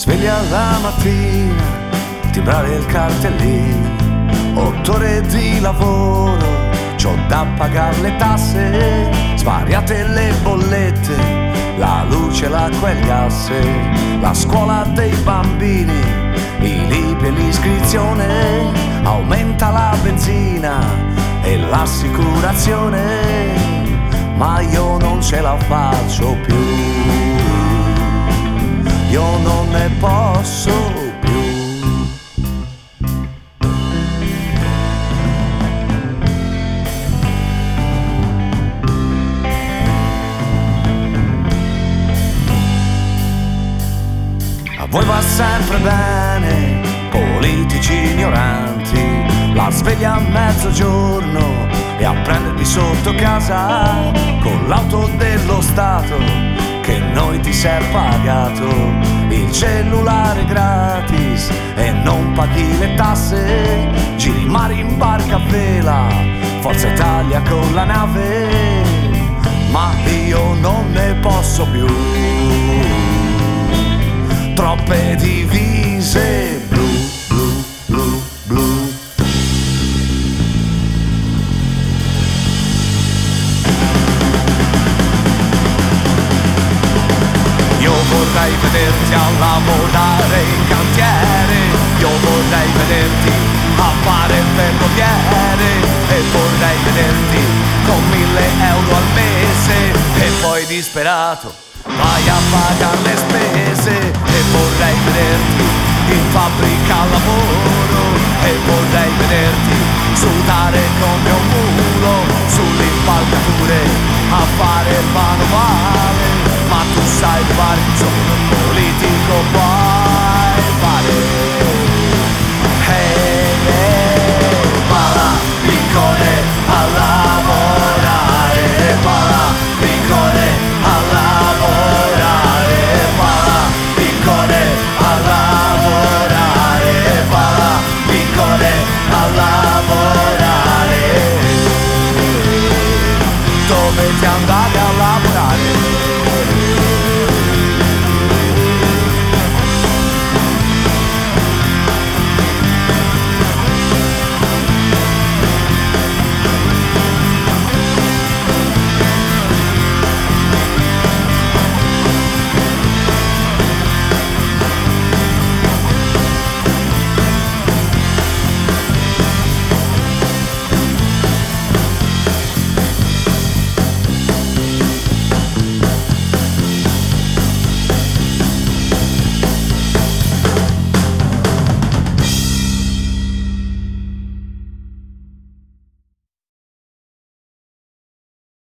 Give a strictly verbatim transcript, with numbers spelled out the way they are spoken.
Sveglia la mattina, timbrare il cartellino, otto ore di lavoro, c'ho da pagare le tasse, svariate le bollette, la luce, l'acqua e il gas, la scuola dei bambini, i libri e l'iscrizione, aumenta la benzina e l'assicurazione, ma io non ce la faccio più, io non ne posso più. A voi va sempre bene, politici ignoranti, la sveglia a mezzogiorno e a prenderti sotto casa con l'auto dello Stato che noi ti sei pagato, il cellulare gratis e non paghi le tasse, giri in mare in barca a vela, Forza Italia con la nave, ma io non ne posso più, troppe divise blu, blu, blu, blu. Io vorrei vederti a lavorare in cantiere, io vorrei vederti a fare il ferroviere e vorrei vederti con mille euro al mese e poi disperato vai a pagare le spese e vorrei vederti in fabbrica al lavoro e vorrei vederti sudare come